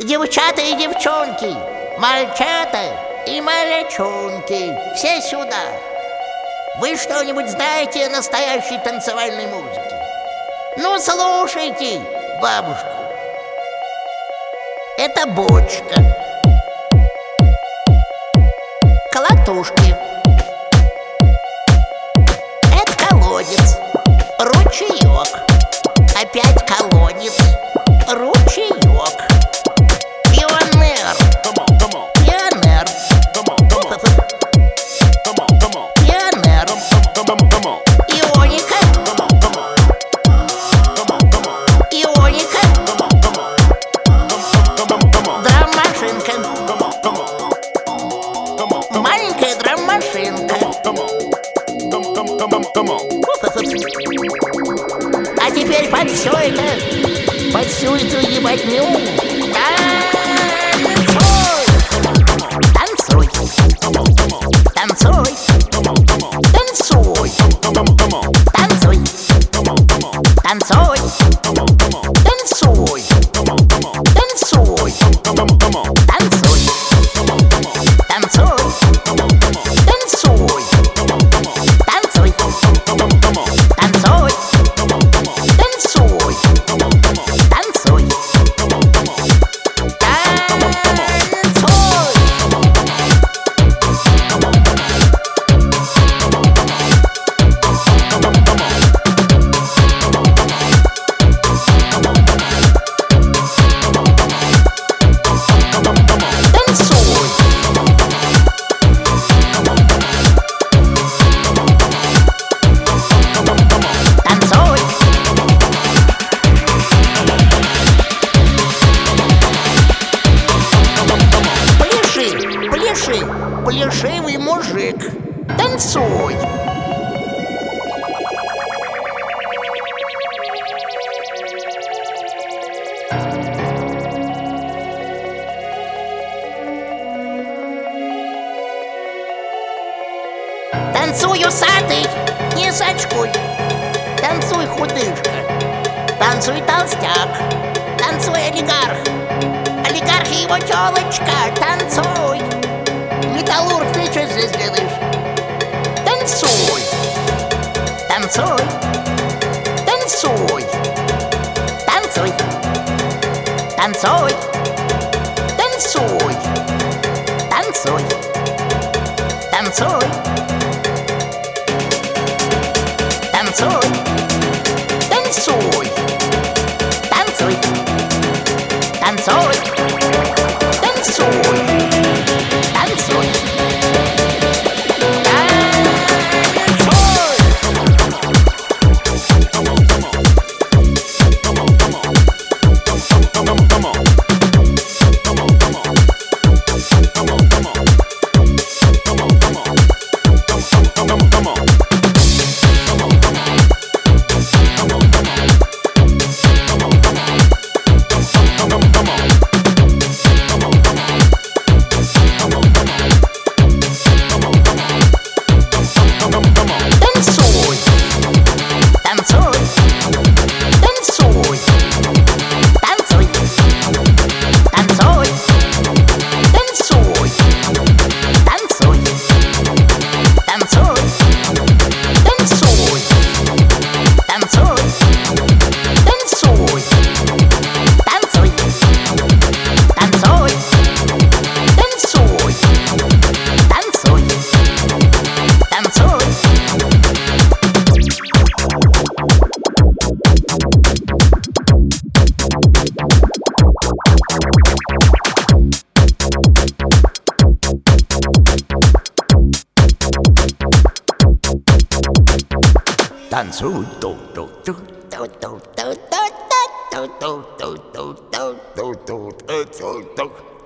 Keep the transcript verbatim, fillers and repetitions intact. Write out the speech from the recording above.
девчата, и девчонки, мальчата и малячонки, все сюда. Вы что-нибудь знаете о настоящей танцевальной музыке? Ну, слушайте бабушку. Это бочка, колотушки, это колодец, ручеек, опять колодец, ручеек, пионер, пионер, пионер, ионика, ионика, драм-машинка, маленькая драм-машинка. А теперь под все это, под всю эту ебатню танцуй, танцуй, танцуй, танцуй, танцуй, танцуй, танцуй, танцуй, танцуй, танцуй, танцуй, танцуй, танцуй, танцуй, плешивый мужик, танцуй. Танцуй, усатый, не сачкуй. Танцуй, худышка. Танцуй, толстяк. Танцуй, олигарх. Олигарх и его тёлочка. Танцуй. Металлург, ты что здесь делаешь? Танцуй. Танцуй. Танцуй. Танцуй. Танцуй. Танцуй. Танцуй. Танцуй. Танцуй. Танцуй. Танцуй. Танцуй. Танцуй. Танцуй. Танцуй, ту ту ту ту ту ту ту ту ту ту ту ту ту ту ту ту ту